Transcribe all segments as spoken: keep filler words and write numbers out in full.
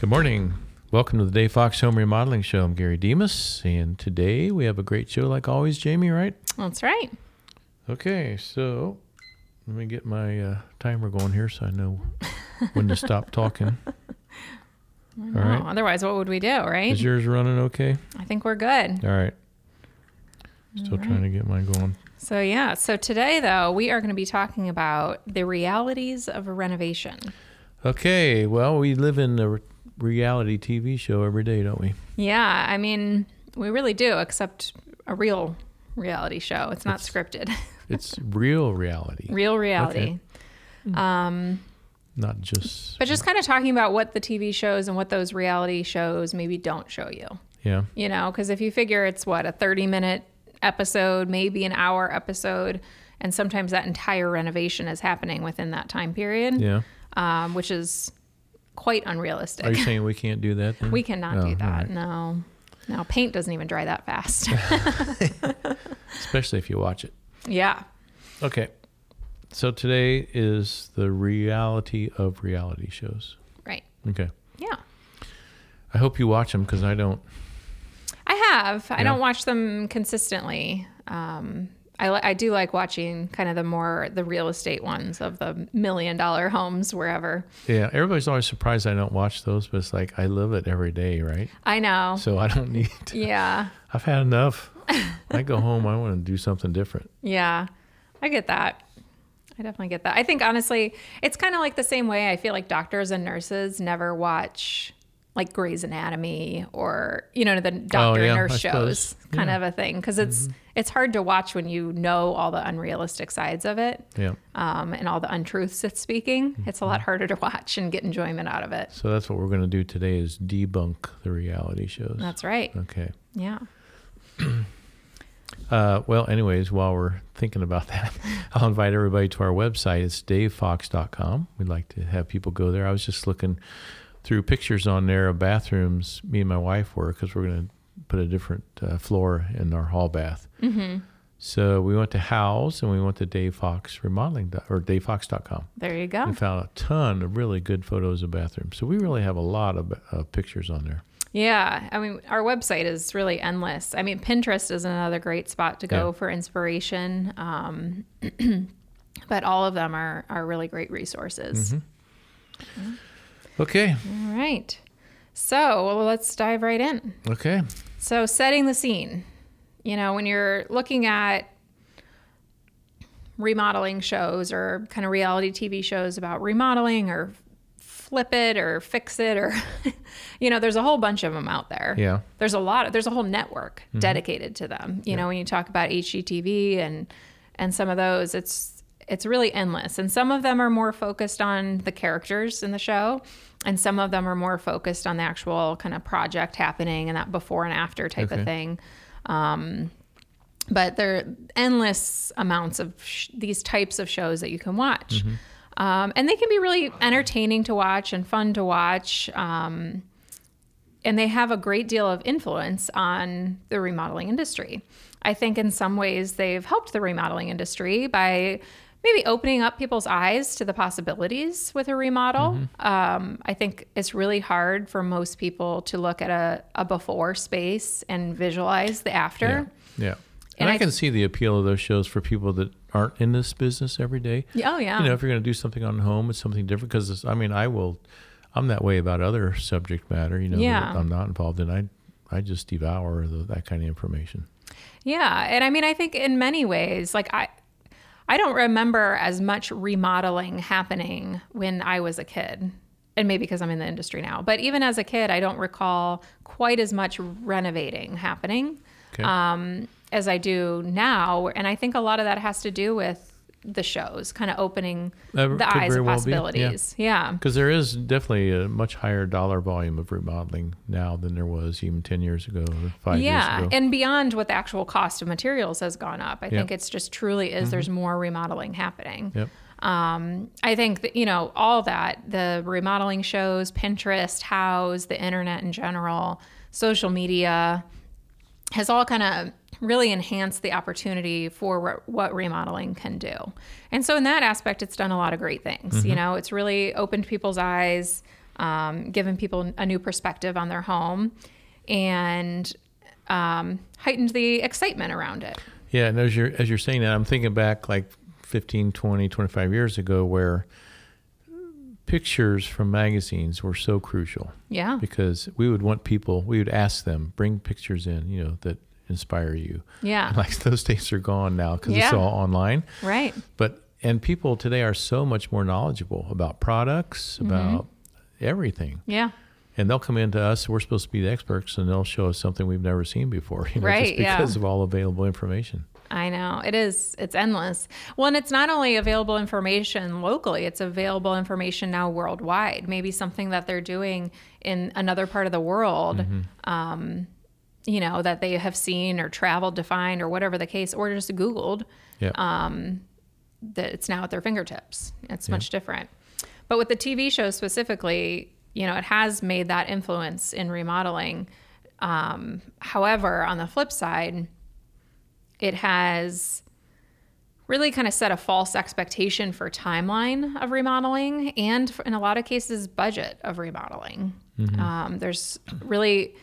Good morning. Welcome to the Dave Fox Home Remodeling Show. I'm Gary Demas, and today we have a great show like always, Jamie, right? That's right. Okay, so let me get my uh, timer going here so I know when to stop talking. All right. Otherwise, what would we do, right? Is yours running okay? I think we're good. All right. Still right. trying to get mine going. So, yeah. So today, though, we are going to be talking about the realities of a renovation. Okay, well, we live in a re- reality T V show every day, don't we? Yeah. I mean, we really do, except a real reality show. It's not It's- scripted. It's real reality, Real reality. Okay. Um, not just... but just kind of talking about what the T V shows and what those reality shows maybe don't show you. Yeah. You know, because if you figure it's what, a thirty minute episode, maybe an hour episode, and sometimes that entire renovation is happening within that time period, Yeah. um, which is quite unrealistic. Are you saying we can't do that then? We cannot Oh, do all that. right. No. No, paint doesn't even dry that fast. Especially if you watch it. Yeah. Okay. So today is the reality of reality shows. Right. Okay. Yeah. I hope you watch them because I don't. I have. I Yeah. don't watch them consistently. Um, I, li- I do like watching kind of the more, the real estate ones of the million dollar homes wherever. Yeah. Everybody's always surprised I don't watch those, but it's like I live it every day, right? I know. So I don't need to. Yeah. I've had enough. I go home, I want to do something different. Yeah, I get that. I definitely get that. I think honestly, it's kind of like the same way I feel like doctors and nurses never watch like Grey's Anatomy or, you know, the doctor Oh, yeah, and nurse I shows suppose. kind Yeah. of a thing. Cause it's, it's hard to watch when you know all the unrealistic sides of it. Yeah. Um, and all the untruths it's speaking. It's a lot harder to watch and get enjoyment out of it. So that's what we're going to do today is debunk the reality shows. That's right. Okay. Yeah. Uh, well, anyways, while we're thinking about that, I'll invite everybody to our website. It's dave fox dot com. We'd like to have people go there. I was just looking through pictures on there of bathrooms me and my wife were because we're going to put a different uh, floor in our hall bath. Mm-hmm. So we went to Howell's and we went to Dave Fox Remodeling dot- or dave fox dot com. There you go. We found a ton of really good photos of bathrooms. So we really have a lot of uh, pictures on there. Yeah, I mean, our website is really endless. I mean, Pinterest is another great spot to go Yeah. for inspiration. Um, but all of them are, are really great resources. Mm-hmm. Okay. All right. So well, let's dive right in. Okay. So setting the scene, you know, when you're looking at remodeling shows or kind of reality T V shows about remodeling or flip it or fix it or, you know, there's a whole bunch of them out there. Yeah. There's a lot of, there's a whole network dedicated to them. You Yeah. know, when you talk about H G T V and, and some of those, it's, it's really endless. And some of them are more focused on the characters in the show. And some of them are more focused on the actual kind of project happening and that before and after type Okay. of thing. Um, but there are endless amounts of sh- these types of shows that you can watch. Mm-hmm. Um, and they can be really entertaining to watch and fun to watch. Um, and they have a great deal of influence on the remodeling industry. I think in some ways they've helped the remodeling industry by maybe opening up people's eyes to the possibilities with a remodel. Mm-hmm. Um, I think it's really hard for most people to look at a, a before space and visualize the after. Yeah. Yeah. And, And I, I can th- see the appeal of those shows for people that aren't in this business every day. Oh, yeah. You know, if you're going to do something on home, it's something different. Because, I mean, I will, I'm that way about other subject matter, you know, Yeah. that I'm not involved in. I, I just devour the, that kind of information. Yeah. And I mean, I think in many ways, like I, I don't remember as much remodeling happening when I was a kid. And maybe because I'm in the industry now. But even as a kid, I don't recall quite as much renovating happening Okay. um, as I do now. And I think a lot of that has to do with the shows, kind of opening That the could eyes very of well be, yeah. possibilities. Yeah. Because there is definitely a much higher dollar volume of remodeling now than there was even ten years ago or five Yeah. years ago. And beyond what the actual cost of materials has gone up, I think it's just truly is there's more remodeling happening. Yep. Um, I think that, you know, all that, the remodeling shows, Pinterest, Houzz, the internet in general, social media, has all kind of really enhanced the opportunity for re- what remodeling can do. And so in that aspect, it's done a lot of great things. Mm-hmm. You know, it's really opened people's eyes. um, giving people a new perspective on their home, and um, heightened the excitement around it. Yeah, and as you're, as you're saying that, I'm thinking back like fifteen, twenty, twenty-five years ago where pictures from magazines were so crucial. Yeah. Because we would want people, we would ask them, bring pictures in, you know, that inspire you. Yeah. And like those days are gone now because Yeah. it's all online. Right. But, and people today are so much more knowledgeable about products, about mm-hmm. everything. Yeah. And they'll come into us, we're supposed to be the experts, and they'll show us something we've never seen before, you know, right, just because yeah. of all available information. I know. It is. It's endless. Well, and it's not only available information locally, it's available information now worldwide. Maybe something that they're doing in another part of the world, mm-hmm. um, you know, that they have seen or traveled to find or whatever the case, or just Googled, yep. um, that it's now at their fingertips. It's yep. much different. But with the T V show specifically, you know, it has made that influence in remodeling. Um, however, on the flip side, it has really kind of set a false expectation for timeline of remodeling and, in a lot of cases, budget of remodeling. Mm-hmm. Um, there's really,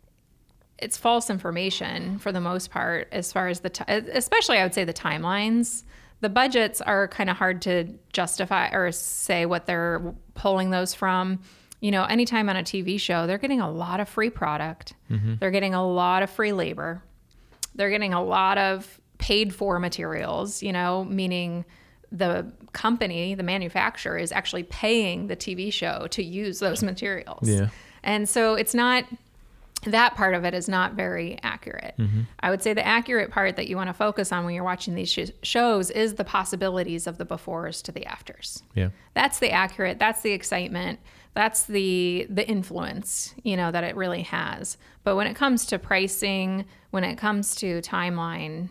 it's false information for the most part as far as the, t- especially I would say the timelines. The budgets are kind of hard to justify or say what they're pulling those from. You know, anytime on a T V show, they're getting a lot of free product. Mm-hmm. They're getting a lot of free labor. They're getting a lot of paid for materials, you know, meaning the company, the manufacturer is actually paying the T V show to use those materials. Yeah. And so it's not, that part of it is not very accurate. Mm-hmm. I would say the accurate part that you want to focus on when you're watching these sh- shows is the possibilities of the befores to the afters. Yeah. That's the accurate, that's the excitement. That's the the influence, you know, that it really has. But when it comes to pricing, when it comes to timeline,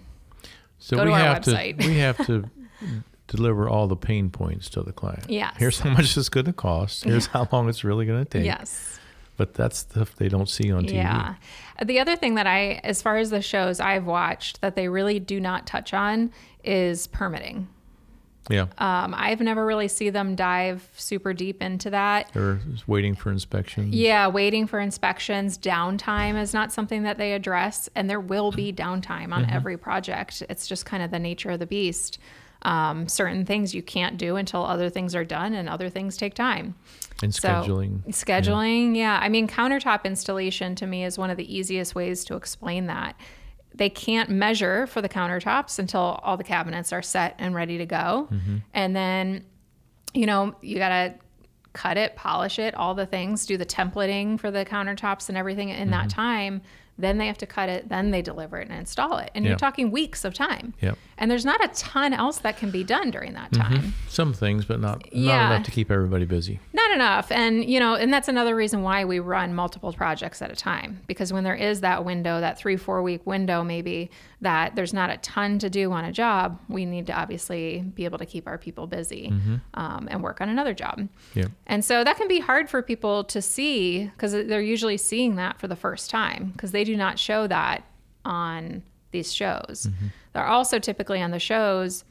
so go we to our have website. To, we have to deliver all the pain points to the client. Yes. Here's how much it's going to cost. Here's how long it's really going to take. Yes. But that's stuff they don't see on T V. Yeah. The other thing that I, as far as the shows I've watched that they really do not touch on is permitting. Yeah. Um, I've never really seen them dive super deep into that. They're just waiting for inspections. Yeah, waiting for inspections. Downtime is not something that they address, and there will be downtime on mm-hmm. every project. It's just kind of the nature of the beast. Um, certain things you can't do until other things are done, and other things take time. And scheduling. So, scheduling, yeah. yeah. I mean, countertop installation to me is one of the easiest ways to explain that. They can't measure for the countertops until all the cabinets are set and ready to go. Mm-hmm. And then, you know, you got to cut it, polish it, all the things, do the templating for the countertops and everything in mm-hmm. that time. Then they have to cut it, then they deliver it and install it. And yep. you're talking weeks of time. Yep. And there's not a ton else that can be done during that time. Mm-hmm. Some things, but not, not yeah. enough to keep everybody busy. Not enough. And, you know, and that's another reason why we run multiple projects at a time. Because when there is that window, that three, four week window maybe, that there's not a ton to do on a job, we need to obviously be able to keep our people busy mm-hmm. um, and work on another job. Yeah. And so that can be hard for people to see because they're usually seeing that for the first time because they do not show that on these shows. Mm-hmm. They're also typically on the shows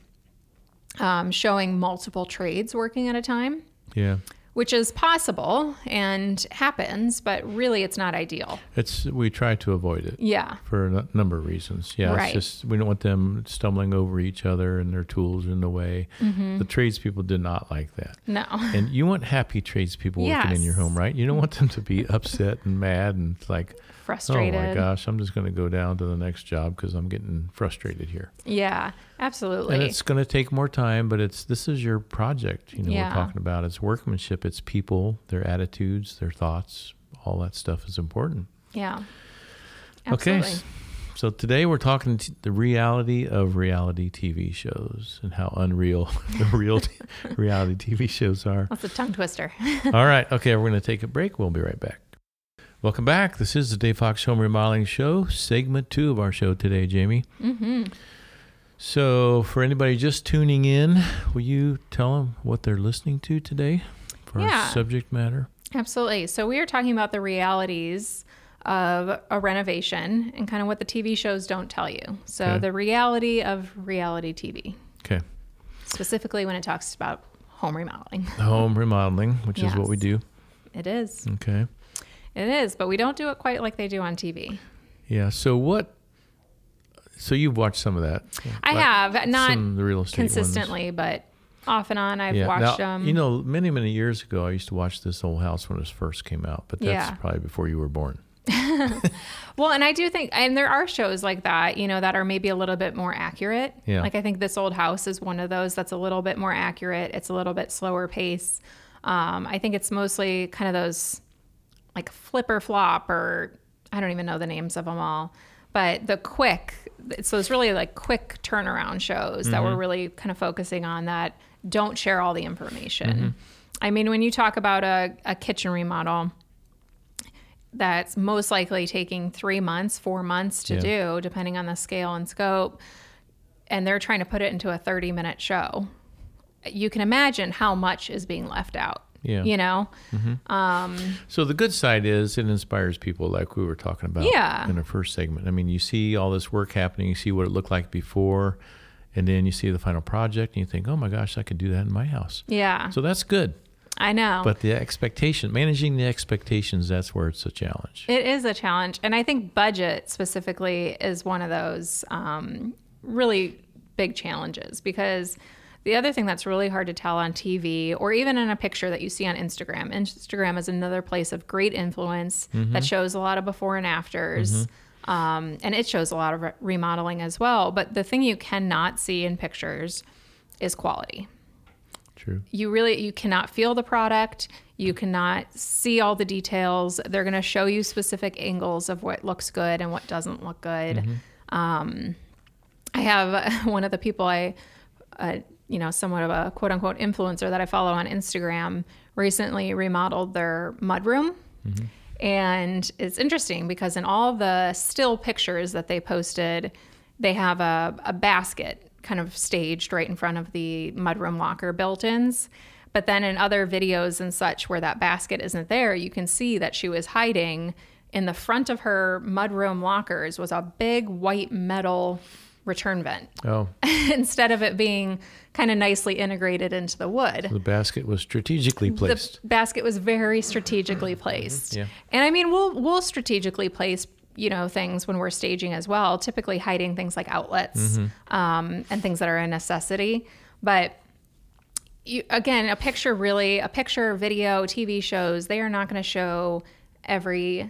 um, showing multiple trades working at a time. Yeah. Which is possible and happens, but really it's not ideal. It's we try to avoid it. Yeah. For a number of reasons. Yeah. Right. It's just we don't want them stumbling over each other and their tools in the way. Mm-hmm. The tradespeople did not like that. No. And you want happy tradespeople yes. working in your home, right? You don't want them to be upset and mad and like frustrated. Oh my gosh, I'm just going to go down to the next job because I'm getting frustrated here. Yeah, absolutely. And it's going to take more time, but it's this is your project. You know, yeah. we're talking about it's workmanship, it's people, their attitudes, their thoughts. All that stuff is important. Yeah. Absolutely. Okay. So today we're talking t- the reality of reality T V shows and how unreal the real t- reality T V shows are. That's a tongue twister. All right. Okay, we're going to take a break. We'll be right back. Welcome back. This is the Dave Fox Home Remodeling Show, segment two of our show today, Jamie. Mm-hmm. So for anybody just tuning in, will you tell them what they're listening to today for yeah. our subject matter? Absolutely. So we are talking about the realities of a renovation and kind of what the T V shows don't tell you. So okay. the reality of reality T V. Okay. Specifically when it talks about home remodeling. Home remodeling, which yes. is what we do. It is. Okay. It is, but we don't do it quite like they do on T V. Yeah. So what? So you've watched some of that. I like have, not some of the real estate consistently, ones. but off and on I've Yeah. watched Now, them. You know, many, many years ago, I used to watch This Old House when it first came out, but that's Yeah. probably before you were born. Well, and I do think, and there are shows like that, you know, that are maybe a little bit more accurate. Yeah. Like I think This Old House is one of those that's a little bit more accurate. It's a little bit slower pace. Um, I think it's mostly kind of those like Flip or Flop, or I don't even know the names of them all, but the quick, it's those really like quick turnaround shows mm-hmm. that we're really kind of focusing on that don't share all the information. Mm-hmm. I mean, when you talk about a, a kitchen remodel, that's most likely taking three months, four months to yeah. do, depending on the scale and scope, and they're trying to put it into a thirty minute show. You can imagine how much is being left out. Yeah. You know? Mm-hmm. Um, so the good side is it inspires people like we were talking about yeah. in the first segment. I mean, you see all this work happening, you see what it looked like before, and then you see the final project and you think, oh my gosh, I could do that in my house. Yeah. So that's good. I know. But the expectation, managing the expectations, that's where it's a challenge. It is a challenge. And I think budget specifically is one of those um, really big challenges, because the other thing that's really hard to tell on T V or even in a picture that you see on Instagram, Instagram is another place of great influence mm-hmm. that shows a lot of before and afters. Mm-hmm. Um, and it shows a lot of re- remodeling as well. But the thing you cannot see in pictures is quality. True. You really, you cannot feel the product. You cannot see all the details. They're going to show you specific angles of what looks good and what doesn't look good. Mm-hmm. Um, I have one of the people I, uh, you know, somewhat of a quote unquote influencer that I follow on Instagram recently remodeled their mudroom. Mm-hmm. And it's interesting because in all the still pictures that they posted, they have a, a basket kind of staged right in front of the mudroom locker built-ins. But then in other videos and such where that basket isn't there, you can see that she was hiding in the front of her mudroom lockers was a big white metal return vent. Oh. Instead of it being kind of nicely integrated into the wood. So the basket was strategically placed. The basket was very strategically placed. Yeah. And I mean, we'll we'll strategically place, you know, things when we're staging as well, typically hiding things like outlets mm-hmm. um, and things that are a necessity. But you, again, a picture really, a picture, video, T V shows, they are not going to show every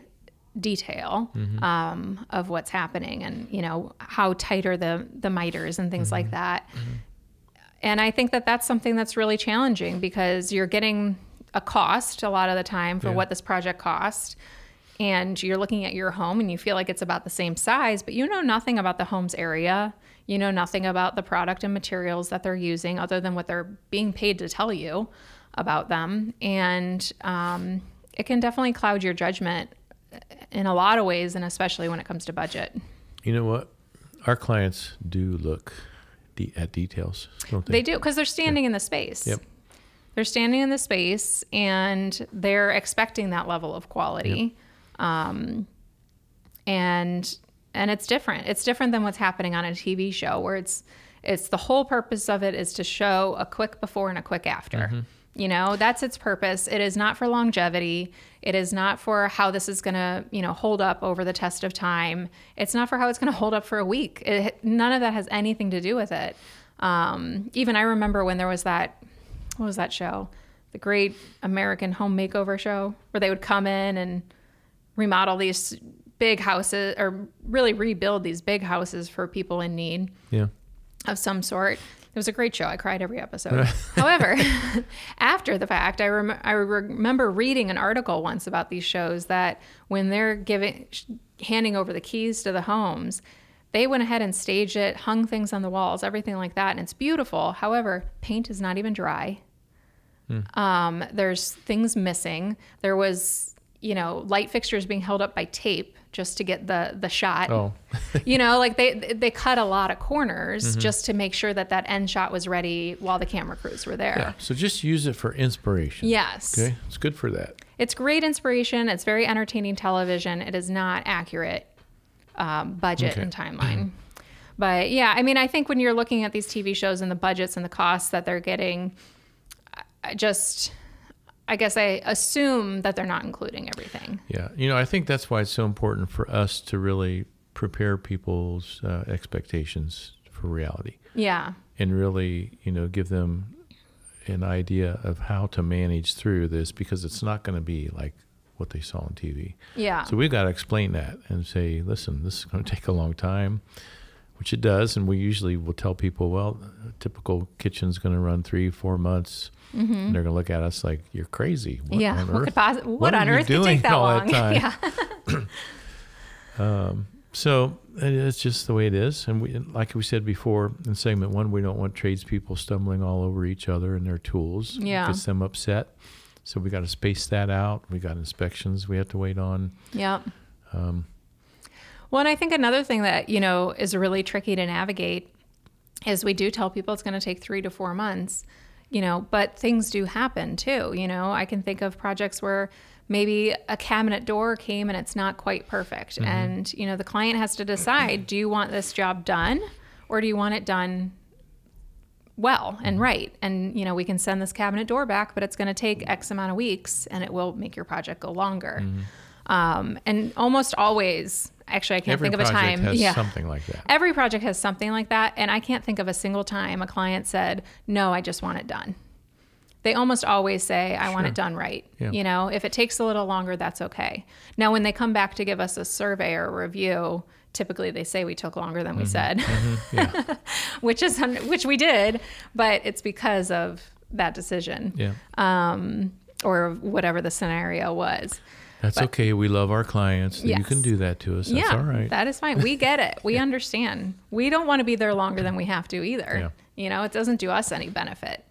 detail mm-hmm. um, of what's happening and, you know, how tight are the, the miters and things mm-hmm. like that. Mm-hmm. And I think that that's something that's really challenging because you're getting a cost a lot of the time for yeah. what this project cost. And you're looking at your home and you feel like it's about the same size, but you know nothing about the home's area. You know nothing about the product and materials that they're using other than what they're being paid to tell you about them. And um, it can definitely cloud your judgment in a lot of ways, and especially when it comes to budget. You know what? Our clients do look de- at details, don't they? They do, because they're standing yeah. in the space. Yep. They're standing in the space and they're expecting that level of quality. Yep. Um, and and it's different. It's different than what's happening on a T V show where it's it's the whole purpose of it is to show a quick before and a quick after. Mm-hmm. You know, that's its purpose. It is not for longevity. It is not for how this is going to, you know, hold up over the test of time. It's not for how it's going to hold up for a week. It, none of that has anything to do with it. Um, even I remember when there was that, what was that show? The Great American Home Makeover Show, where they would come in and remodel these big houses or really rebuild these big houses for people in need yeah. of some sort. It was a great show. I cried every episode. However, after the fact, I, rem- I remember reading an article once about these shows that when they're giving, handing over the keys to the homes, they went ahead and staged it, hung things on the walls, everything like that, and it's beautiful. However, paint is not even dry. Hmm. Um, there's things missing. There was, you know, light fixtures being held up by tape just to get the the shot. Oh. You know, like they they cut a lot of corners mm-hmm. just to make sure that that end shot was ready while the camera crews were there. Yeah. So just use it for inspiration. Yes. Okay. It's good for that. It's great inspiration. It's very entertaining television. It is not accurate um, budget okay. and timeline. But yeah, I mean, I think when you're looking at these T V shows and the budgets and the costs that they're getting, I just I guess I assume that they're not including everything. Yeah. You know, I think that's why it's so important for us to really prepare people's uh, expectations for reality. Yeah. And really, you know, give them an idea of how to manage through this, because it's not going to be like what they saw on T V. Yeah. So we've got to explain that and say, listen, this is going to take a long time, which it does. And we usually will tell people, well, a typical kitchen's going to run three, four months. Mm-hmm. And they're going to look at us like, you're crazy. What yeah. on What, earth? could poss- what, what on earth could take that all long? That yeah. um, so it's just the way it is. And we, like we said before in segment one, we don't want tradespeople stumbling all over each other and their tools. Yeah. It gets them upset. So we got to space that out. We got inspections we have to wait on. Yeah. Um, well, and I think another thing that, you know, is really tricky to navigate is we do tell people it's going to take three to four months, you know, but things do happen too. You know, I can think of projects where maybe a cabinet door came and it's not quite perfect. Mm-hmm. And, you know, the client has to decide, do you want this job done or do you want it done well and right? And, you know, we can send this cabinet door back, but it's going to take X amount of weeks and it will make your project go longer. Mm-hmm. Um, and almost always, actually, I can't Every think of a project time. has yeah. something like that. Every project has something like that. And I can't think of a single time a client said, no, I just want it done. They almost always say, I sure. want it done right. Yeah. You know, if it takes a little longer, that's okay. Now, when they come back to give us a survey or a review, typically they say we took longer than we mm-hmm. said, mm-hmm. Yeah. which is, which we did, but it's because of that decision. Yeah. Um, or whatever the scenario was. That's but, okay. We love our clients. Yes. You can do that to us. That's yeah, all right. That is fine. We get it. We understand. We don't want to be there longer than we have to either. Yeah. You know, it doesn't do us any benefit.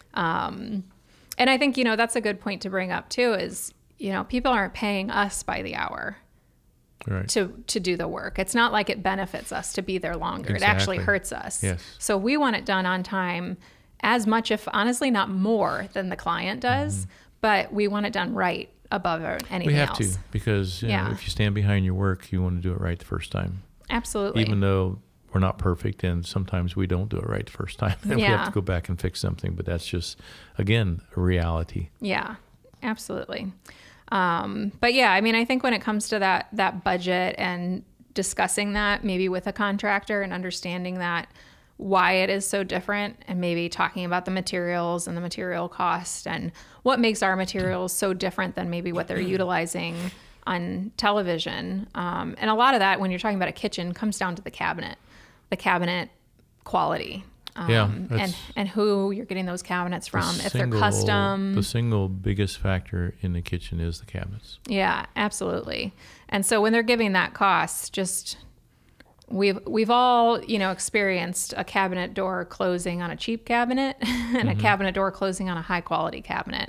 Um, and I think, you know, that's a good point to bring up too, is, you know, people aren't paying us by the hour right. to, to do the work. It's not like it benefits us to be there longer. Exactly. It actually hurts us. Yes. So we want it done on time as much, if honestly not more than the client does, mm-hmm. but we want it done right above anything We have else. to, because you yeah. know, if you stand behind your work, you want to do it right the first time. Absolutely. Even though we're not perfect and sometimes we don't do it right the first time. And yeah. we have to go back and fix something, but that's just, again, a reality. Yeah, absolutely. Um, but yeah, I mean, I think when it comes to that, that budget and discussing that maybe with a contractor and understanding that why it is so different, and maybe talking about the materials and the material cost and what makes our materials so different than maybe what they're utilizing on television. Um, and a lot of that, when you're talking about a kitchen, comes down to the cabinet, the cabinet quality. Um, yeah, and, and who you're getting those cabinets from, if single, they're custom. The single biggest factor in the kitchen is the cabinets. Yeah, absolutely. And so when they're giving that cost, just we've we've all, you know, experienced a cabinet door closing on a cheap cabinet and mm-hmm. a cabinet door closing on a high quality cabinet.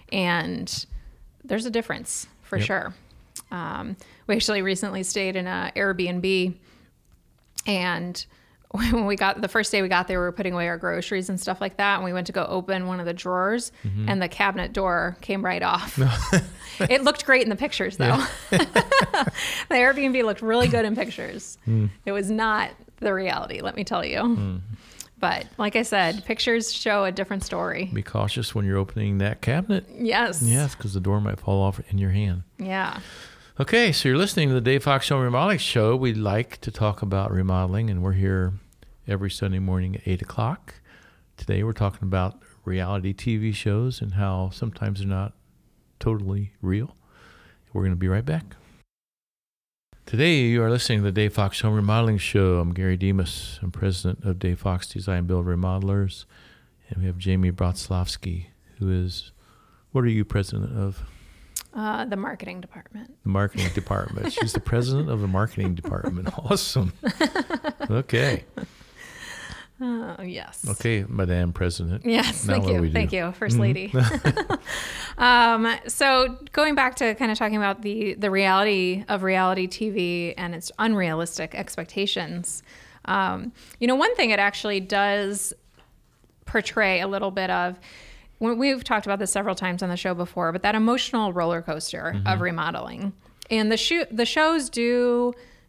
And there's a difference for yep. sure. Um, we actually recently stayed in a Airbnb, and when we got the first day we got there, we were putting away our groceries and stuff like that. And we went to go open one of the drawers mm-hmm. and the cabinet door came right off. It looked great in the pictures though. Yeah. The Airbnb looked really good in pictures. Mm. It was not the reality, let me tell you. Mm. But like I said, pictures show a different story. Be cautious when you're opening that cabinet. Yes. Yes, because the door might fall off in your hand. Yeah. Okay, so you're listening to the Dave Fox Home Remodeling Show. We like to talk about remodeling, and we're here every Sunday morning at eight o'clock. Today we're talking about reality T V shows and how sometimes they're not totally real. We're going to be right back. Today you are listening to the Dave Fox Home Remodeling Show. I'm Gary Demas. I'm president of Dave Fox Design Build Remodelers. And we have Jamie Brotslavsky, who is, what are you president of? Uh, the marketing department. The marketing department. She's the president of the marketing department. Awesome. Okay. Oh, uh, yes. Okay, Madam President. Yes, now thank you. Thank you, First Lady. um, so going back to kind of talking about the, the reality of reality T V and its unrealistic expectations, um, you know, one thing it actually does portray a little bit of, we've talked about this several times on the show before, but that emotional roller coaster mm-hmm. of remodeling. And the, sh- the shows do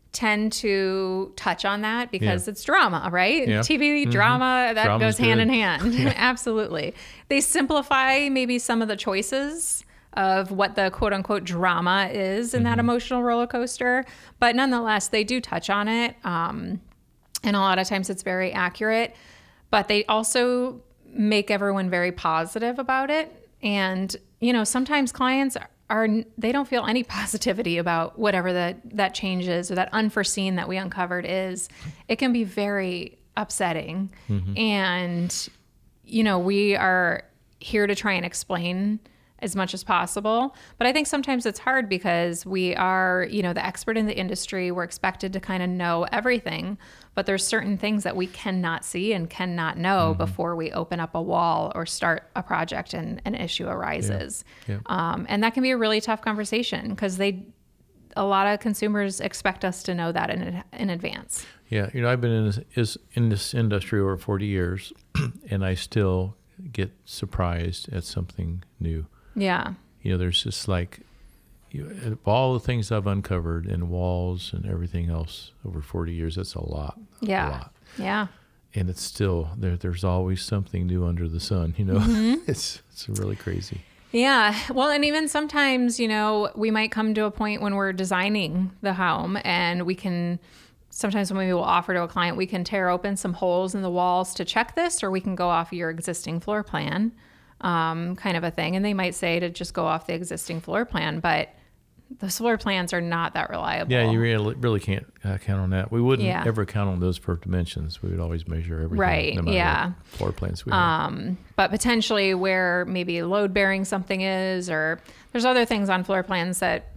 tend to touch on that because Yeah. it's drama, right? Yeah. T V Mhm. drama, that Drama's goes hand in good. hand. Absolutely. They simplify maybe some of the choices of what the quote unquote drama is in Mm-hmm. that emotional roller coaster. But nonetheless, they do touch on it. Um, and a lot of times it's very accurate. But they also make everyone very positive about it. And, you know, sometimes clients are, they don't feel any positivity about whatever that, that change is or that unforeseen that we uncovered is. It can be very upsetting. Mm-hmm. And, you know, we are here to try and explain as much as possible. But I think sometimes it's hard because we are, you know, the expert in the industry. We're expected to kind of know everything, but there's certain things that we cannot see and cannot know mm-hmm. before we open up a wall or start a project and an issue arises. Yeah. Yeah. Um, and that can be a really tough conversation because they, a lot of consumers expect us to know that in in advance. Yeah. You know, I've been in this, is in this industry over forty years and I still get surprised at something new. Yeah. You know, there's just like you, of all the things I've uncovered in walls and everything else over forty years, that's a lot. Yeah. A lot. Yeah. And it's still there. There's always something new under the sun, you know, mm-hmm. it's, it's really crazy. Yeah. Well, and even sometimes, you know, we might come to a point when we're designing the home and we can, sometimes when we will offer to a client, we can tear open some holes in the walls to check this, or we can go off your existing floor plan. Um, kind of a thing. And they might say to just go off the existing floor plan, but those floor plans are not that reliable. Yeah, you really, really can't uh, count on that. We wouldn't yeah. ever count on those for dimensions. We would always measure everything. Right, no matter yeah. what floor plans we um, have. But potentially where maybe load bearing something is, or there's other things on floor plans that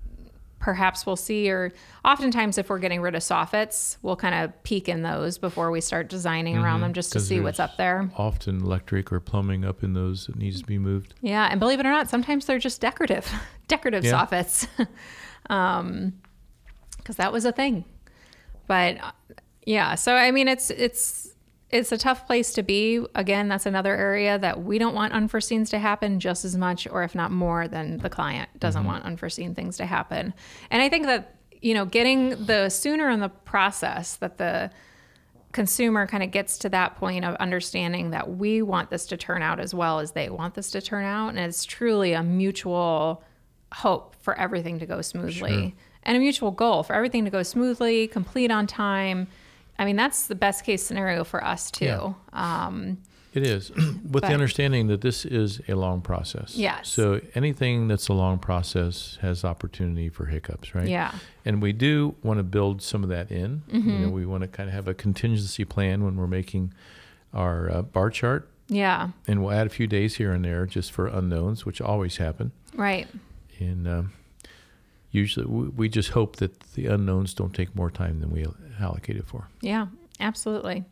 perhaps we'll see, or oftentimes if we're getting rid of soffits, we'll kind of peek in those before we start designing mm-hmm. around them just to see what's up there. Often electric or plumbing up in those that needs to be moved. Yeah, and believe it or not, sometimes they're just decorative, decorative yeah. soffits, um, because that was a thing. But yeah, so I mean, it's it's it's a tough place to be. Again, that's another area that we don't want unforeseens to happen just as much, or if not more, than the client doesn't mm-hmm. want unforeseen things to happen. And I think that, you know, getting the sooner in the process that the consumer kind of gets to that point of understanding that we want this to turn out as well as they want this to turn out. And it's truly a mutual hope for everything to go smoothly sure. and a mutual goal for everything to go smoothly, complete on time. I mean, that's the best case scenario for us too. Yeah. Um, it is, with but, the understanding that this is a long process. Yes. So anything that's a long process has opportunity for hiccups, right? Yeah. And we do want to build some of that in. Mm-hmm. You know, we want to kind of have a contingency plan when we're making our uh, bar chart. Yeah. And we'll add a few days here and there just for unknowns, which always happen. Right. And um, usually we, we just hope that the unknowns don't take more time than we allocated for. Yeah, absolutely.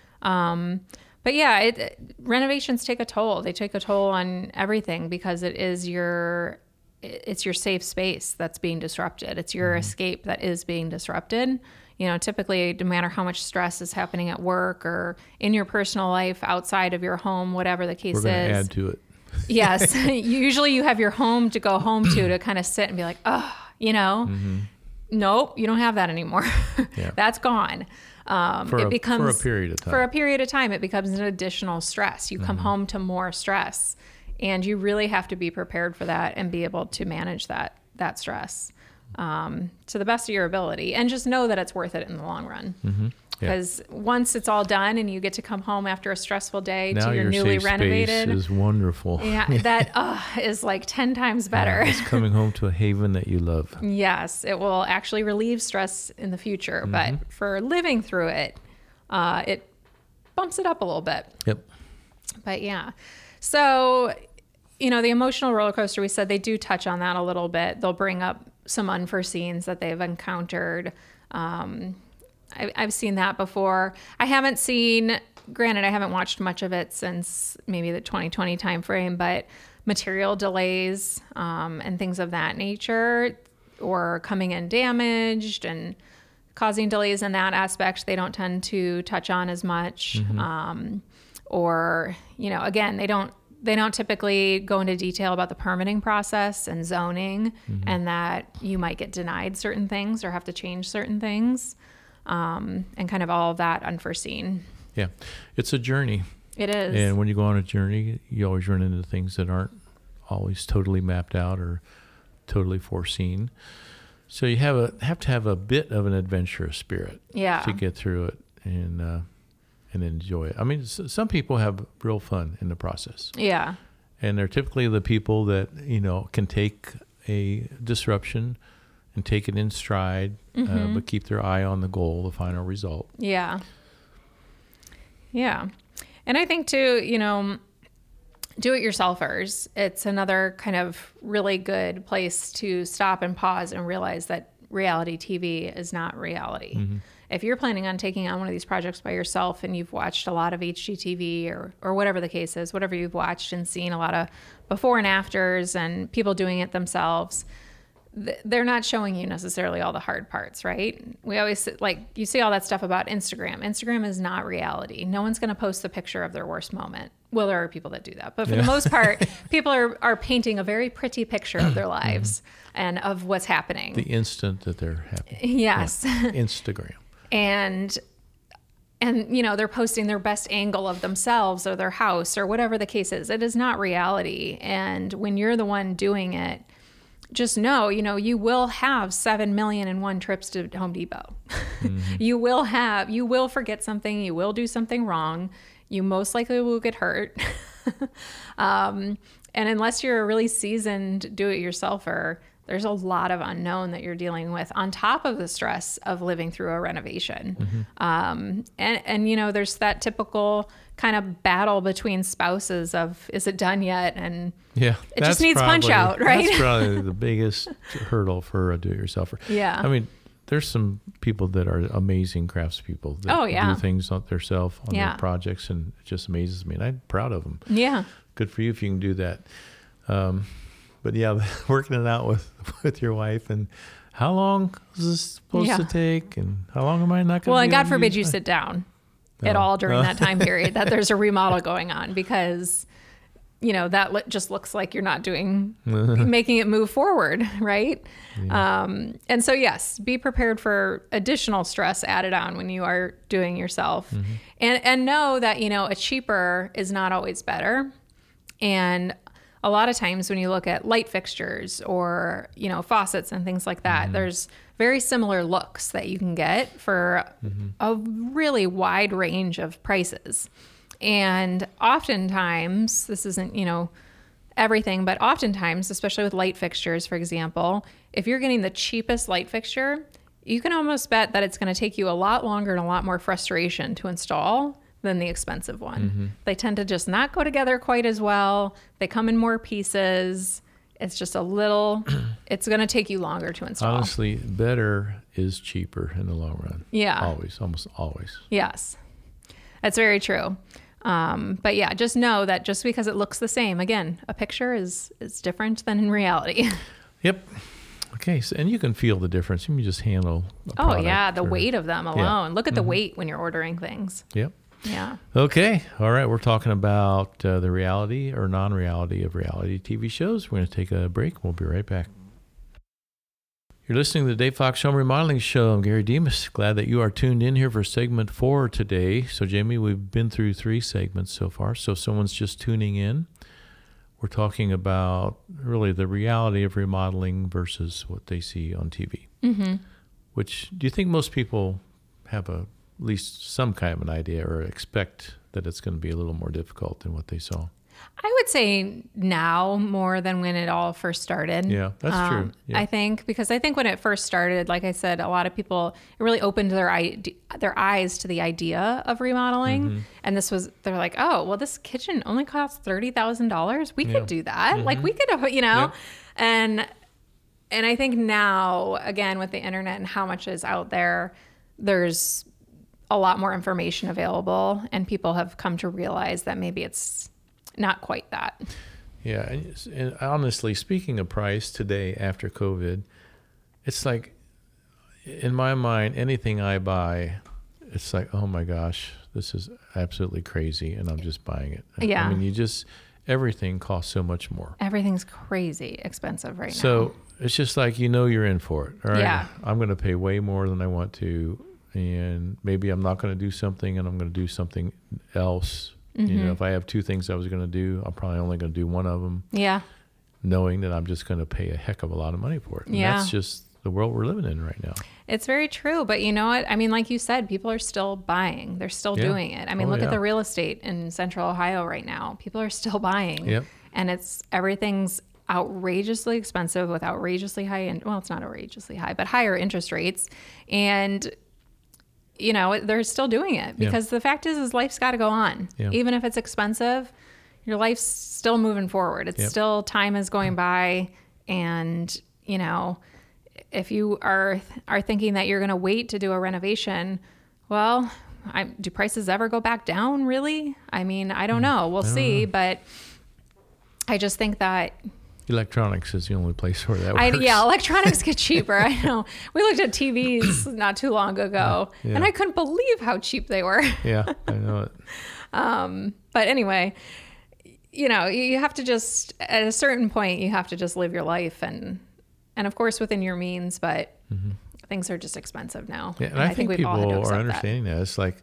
Um, but yeah, it, it, renovations take a toll. They take a toll on everything because it is your, it's your safe space that's being disrupted. It's your mm-hmm. escape that is being disrupted. You know, typically, no matter how much stress is happening at work or in your personal life, outside of your home, whatever the case We're gonna is. add to it. Yes. Usually you have your home to go home to, to kind of sit and be like, oh, you know, mm-hmm. nope, you don't have that anymore. Yeah. That's gone. Um, for, it a, becomes, for a period of time. For a period of time, it becomes an additional stress. You come mm-hmm. home to more stress, and you really have to be prepared for that and be able to manage that that stress um, to the best of your ability, and just know that it's worth it in the long run. Mm-hmm. Because yeah. once it's all done and you get to come home after a stressful day now to your, your newly safe renovated, space is wonderful. Yeah, that uh, is like ten times better. Yeah, it's coming home to a haven that you love. Yes, it will actually relieve stress in the future, mm-hmm. but for living through it, uh, it bumps it up a little bit. Yep. But yeah, so you know, the emotional roller coaster, we said they do touch on that a little bit. They'll bring up some unforeseens that they've encountered. Um, I, I've seen that before. I haven't seen, granted, I haven't watched much of it since maybe the twenty twenty timeframe, but material delays um, and things of that nature, or coming in damaged and causing delays in that aspect, they don't tend to touch on as much. Mm-hmm. Um, or, you know, again, they don't they don't typically go into detail about the permitting process and zoning, mm-hmm. and that you might get denied certain things or have to change certain things, um, and kind of all of that unforeseen. Yeah, it's a journey. It is. And when you go on a journey, you always run into things that aren't always totally mapped out or totally foreseen. So you have a have to have a bit of an adventurous spirit, yeah. to get through it and uh, and enjoy it. I mean, s- some people have real fun in the process. Yeah. And they're typically the people that, you know, can take a disruption and take it in stride, mm-hmm. uh, but keep their eye on the goal, the final result. Yeah. Yeah. And I think too, you know, do-it-yourselfers, it's another kind of really good place to stop and pause and realize that reality T V is not reality. Mm-hmm. If you're planning on taking on one of these projects by yourself and you've watched a lot of H G T V or, or whatever the case is, whatever you've watched and seen a lot of before and afters and people doing it themselves, they're not showing you necessarily all the hard parts, right? We always, like, you see all that stuff about Instagram. Instagram is not reality. No one's going to post the picture of their worst moment. Well, there are people that do that. But for yeah. the most part, people are, are painting a very pretty picture of their lives mm-hmm. and of what's happening. The instant that they're happy. Yes. Yeah. Instagram. and, and, you know, they're posting their best angle of themselves or their house or whatever the case is. It is not reality. And when you're the one doing it, just know, you know, you will have seven million and one trips to Home Depot. Mm-hmm. You will have, you will forget something. You will do something wrong. You most likely will get hurt. um, and unless you're a really seasoned do-it-yourselfer, there's a lot of unknown that you're dealing with on top of the stress of living through a renovation. Mm-hmm. Um, and, and, you know, there's that typical kind of battle between spouses of, is it done yet? And yeah, it just needs probably, punch out, right? That's probably the biggest hurdle for a do-it-yourselfer. Yeah. I mean, there's some people that are amazing craftspeople that oh, yeah. do things on themselves on yeah. their projects, and it just amazes me. And I'm proud of them. Yeah. Good for you if you can do that. Um, but yeah, working it out with, with your wife, and how long is this supposed yeah. to take, and how long am I not going to Well, be and God forbid you sit down no. at all during that time period that there's a remodel going on, because, you know, that li- just looks like you're not doing, making it move forward, right? Yeah. Um, and so, yes, be prepared for additional stress added on when you are doing yourself. Mm-hmm. And, and know that, you know, a cheaper is not always better. And a lot of times when you look at light fixtures or, you know, faucets and things like that, mm-hmm. there's very similar looks that you can get for mm-hmm. a really wide range of prices. And oftentimes, this isn't, you know, everything, but oftentimes, especially with light fixtures, for example, if you're getting the cheapest light fixture, you can almost bet that it's going to take you a lot longer and a lot more frustration to install than the expensive one. Mm-hmm. They tend to just not go together quite as well. They come in more pieces. It's just a little, it's going to take you longer to install. Honestly, better is cheaper in the long run. Yeah. Always, almost always. Yes. That's very true. Um, but yeah, just know that just because it looks the same, again, a picture is, is different than in reality. Yep. Okay. So, and you can feel the difference. You can just handle a Oh yeah. The or, weight of them alone. Yeah. Look at the mm-hmm. weight when you're ordering things. Yep. Yeah. Okay. All right. We're talking about uh, the reality or non-reality of reality T V shows. We're going to take a break. We'll be right back. You're listening to the Dave Fox Home Remodeling Show. I'm Gary Demas. Glad that you are tuned in here for segment four today. So, Jamie, we've been through three segments so far. So, if someone's just tuning in, we're talking about really the reality of remodeling versus what they see on T V. Mm-hmm. Which, do you think most people have a at least some kind of an idea or expect that it's going to be a little more difficult than what they saw? I would say now more than when it all first started. Yeah, that's um, true. Yeah. I think, because I think when it first started, like I said, a lot of people, it really opened their ide- their eyes to the idea of remodeling. Mm-hmm. And this was, they're like, oh, well, this kitchen only costs thirty thousand dollars. We yeah. could do that. Mm-hmm. Like we could, you know, yeah. and, and I think now, again, with the internet and how much is out there, there's a lot more information available, and people have come to realize that maybe it's not quite that. Yeah. And, and honestly, speaking of price today after COVID, it's like, in my mind, anything I buy, it's like, oh my gosh, this is absolutely crazy, and I'm just buying it. Yeah. I mean, you just, everything costs so much more. Everything's crazy expensive right now. So it's just like, you know, you're in for it. All right. Yeah. I'm going to pay way more than I want to. And maybe I'm not going to do something and I'm going to do something else. Mm-hmm. You know, if I have two things I was going to do, I'm probably only going to do one of them. Yeah. Knowing that I'm just going to pay a heck of a lot of money for it. And yeah. that's just the world we're living in right now. It's very true. But you know what? I mean, like you said, people are still buying. They're still yeah. doing it. I mean, oh, look yeah. at the real estate in Central Ohio right now. People are still buying. Yep. And it's everything's outrageously expensive with outrageously high, and well, it's not outrageously high, but higher interest rates. And, you know, they're still doing it because yeah. the fact is, is life's got to go on. Yeah. Even if it's expensive, your life's still moving forward. It's yep. still, time is going by. And, you know, if you are, are thinking that you're going to wait to do a renovation, well, I, do prices ever go back down? Really? I mean, I don't know. We'll see. Know. But I just think that electronics is the only place where that works. I, yeah, electronics get cheaper. I know. We looked at T Vs not too long ago, yeah. and I couldn't believe how cheap they were. Yeah, I know it. Um, but anyway, you know, you have to just, at a certain point, you have to just live your life, and and of course within your means. But mm-hmm. things are just expensive now. Yeah, and, and I, I think, think we've people all had to are understanding that. that. It's like,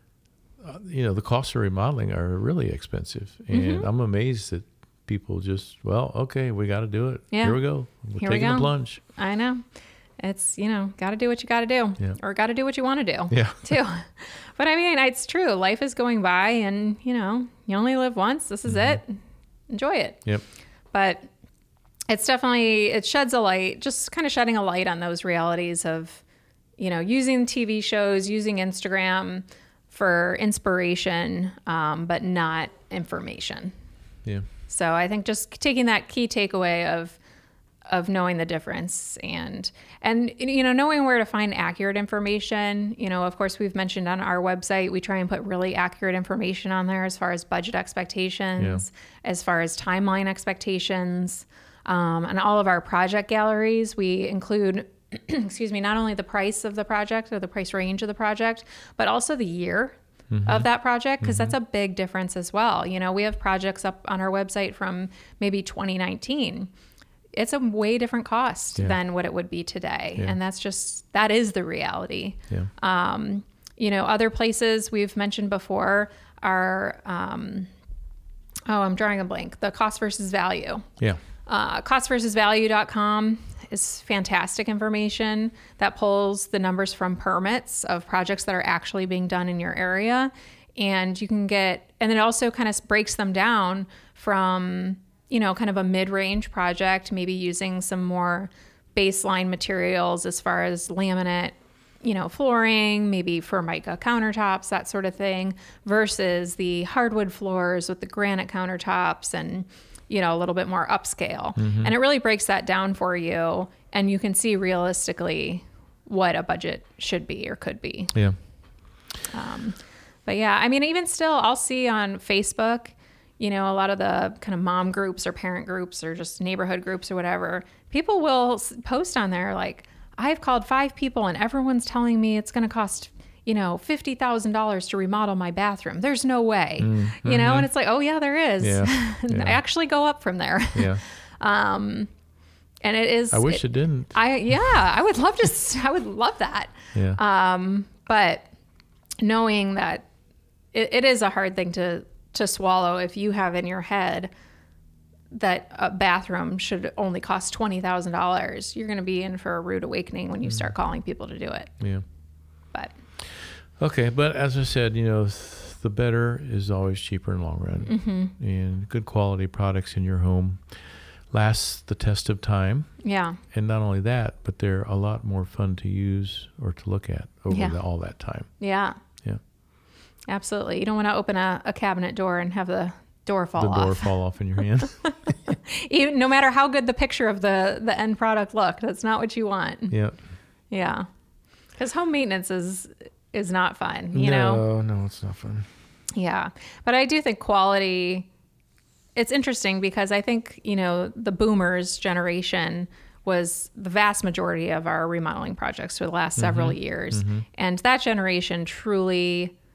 uh, you know, the costs of remodeling are really expensive, and mm-hmm. I'm amazed that people just, well, okay, we got to do it. Yeah. Here we go. We're Here taking we go. the plunge. I know. It's, you know, got to do what you got to do yeah. or got to do what you want to do yeah. too. But I mean, it's true. Life is going by and, you know, you only live once. This is mm-hmm. it. Enjoy it. Yep. But it's definitely, it sheds a light, just kind of shedding a light on those realities of, you know, using T V shows, using Instagram for inspiration, um, but not information. Yeah. So I think just taking that key takeaway of of knowing the difference and and you know knowing where to find accurate information. You know, of course, we've mentioned on our website we try and put really accurate information on there as far as budget expectations, yeah. as far as timeline expectations, um, and all of our project galleries. We include, excuse me, not only the price of the project or the price range of the project, but also the year. Mm-hmm. of that project, because mm-hmm. that's a big difference as well. You know, we have projects up on our website from maybe twenty nineteen. It's a way different cost yeah. than what it would be today. Yeah. And that's just, that is the reality. Yeah. Um, you know, other places we've mentioned before are, um, oh, I'm drawing a blank, the cost versus value. Yeah. Uh, cost versus value dot com is fantastic information that pulls the numbers from permits of projects that are actually being done in your area. And you can get, and it also kind of breaks them down from, you know, kind of a mid-range project, maybe using some more baseline materials as far as laminate, you know, flooring, maybe Formica countertops, that sort of thing, versus the hardwood floors with the granite countertops and, you know, a little bit more upscale. Mm-hmm. And it really breaks that down for you. And you can see realistically what a budget should be or could be. Yeah. Um, but yeah, I mean, even still, I'll see on Facebook, you know, a lot of the kind of mom groups or parent groups or just neighborhood groups or whatever, people will post on there like, I've called five people and everyone's telling me it's going to cost, you know, fifty thousand dollars to remodel my bathroom. There's no way, mm-hmm. you know, and it's like, oh yeah, there is. Yeah. Yeah. I actually go up from there. Yeah. um, and it is, I wish it, it didn't. I, yeah, I would love to, I would love that. Yeah. Um, but knowing that it, it is a hard thing to, to swallow if you have in your head that a bathroom should only cost twenty thousand dollars, you're going to be in for a rude awakening when you start calling people to do it. Yeah. But okay, but as I said, you know, the better is always cheaper in the long run. Mm-hmm. And good quality products in your home last the test of time. Yeah. And not only that, but they're a lot more fun to use or to look at over yeah. the, all that time. Yeah. Yeah. Absolutely. You don't want to open a, a cabinet door and have the door fall the off. The door fall off in your hand. Even no matter how good the picture of the, the end product looked, that's not what you want. Yeah. Yeah. Because home maintenance is is not fun, you no, know? No, no, it's not fun. Yeah. But I do think quality, it's interesting because I think, you know, the boomers generation was the vast majority of our remodeling projects for the last several mm-hmm. years. Mm-hmm. And that generation truly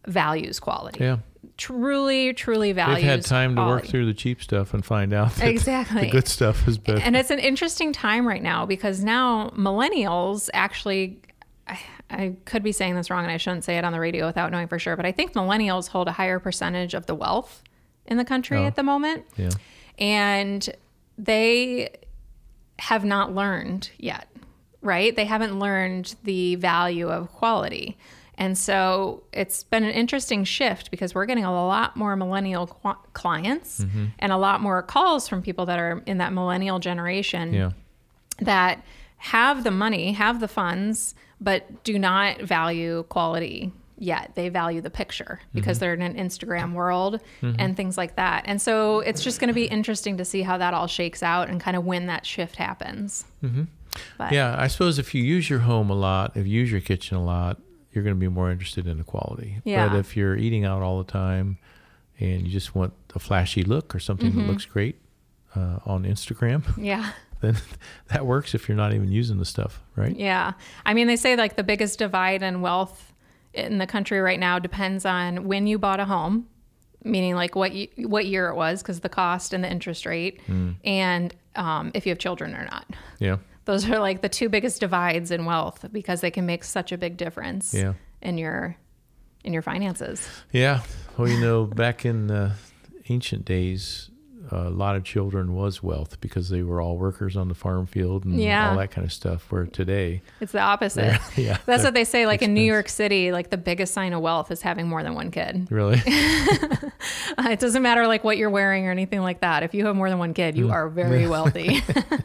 values quality. Yeah. Truly, truly values They've had time to quality. work through the cheap stuff and find out that Exactly. the good stuff is better. And it's an interesting time right now because now millennials actually, I, I could be saying this wrong and I shouldn't say it on the radio without knowing for sure, but I think millennials hold a higher percentage of the wealth in the country Oh. at the moment. Yeah. And they have not learned yet, right? They haven't learned the value of quality. And so it's been an interesting shift because we're getting a lot more millennial qu- clients Mm-hmm. and a lot more calls from people that are in that millennial generation Yeah. that have the money, have the funds, but do not value quality yet. They value the picture because Mm-hmm. they're in an Instagram world and things like that. And so it's just going to be interesting to see how that all shakes out and kind of when that shift happens. Mm-hmm. But Yeah. I suppose if you use your home a lot, if you use your kitchen a lot, you're going to be more interested in the quality. Yeah. But if you're eating out all the time and you just want a flashy look or something Mm-hmm. that looks great uh, on Instagram, yeah. then that works if you're not even using the stuff, right? Yeah. I mean, they say like the biggest divide in wealth in the country right now depends on when you bought a home, meaning like what you, what year it was because the cost and the interest rate, Mm. and um, if you have children or not. Yeah. Those are like the two biggest divides in wealth because they can make such a big difference Yeah. in your in your finances. Yeah. Well, you know, back in uh, ancient days, a lot of children was wealth because they were all workers on the farm field and Yeah. all that kind of stuff. Where today, It's the opposite. they're- yeah, That's what they say. Like in New expensive. York City, like the biggest sign of wealth is having more than one kid. really, Uh, it doesn't matter like what you're wearing or anything like that. If you have more than one kid, you are very wealthy.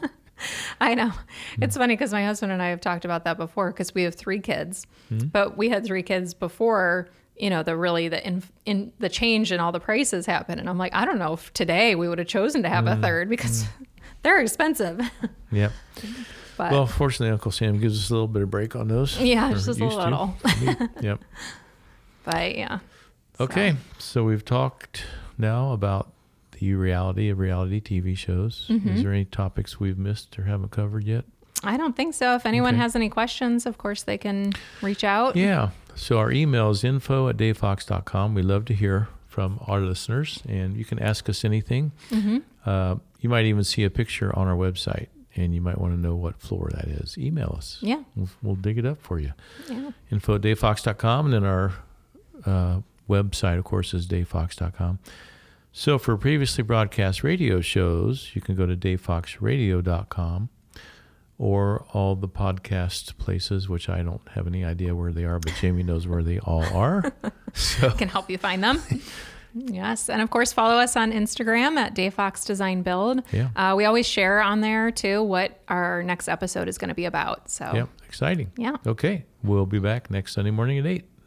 I know. It's funny because my husband and I have talked about that before because we have three kids, but we had three kids before, you know, the really the in, in the change in all the prices happened. And I'm like, I don't know if today we would have chosen to have a third because they're expensive. yeah. But Well, fortunately, Uncle Sam gives us a little bit of break on those. yeah, or just a used to. little. Yep. But yeah. Okay, so we've talked now about the reality of reality T V shows. Mm-hmm. Is there any topics we've missed or haven't covered yet? I don't think so. If anyone Okay. has any questions, of course, they can reach out. Yeah. So our email is info at dave fox dot com. We love to hear from our listeners, and you can ask us anything. Mm-hmm. Uh, you might even see a picture on our website, and you might want to know what floor that is. Email us. Yeah. We'll, we'll dig it up for you. Yeah. info at dave fox dot com, and then our uh, website, of course, is dave fox dot com. So for previously broadcast radio shows, you can go to dave fox radio dot com or all the podcast places, which I don't have any idea where they are, but Jamie knows where they all are. So Can help you find them. Yes. And of course, follow us on Instagram at Dave Fox Design Build. Yeah. Uh, we always share on there too what our next episode is going to be about. So, yeah, exciting. yeah. Okay, we'll be back next Sunday morning at eight.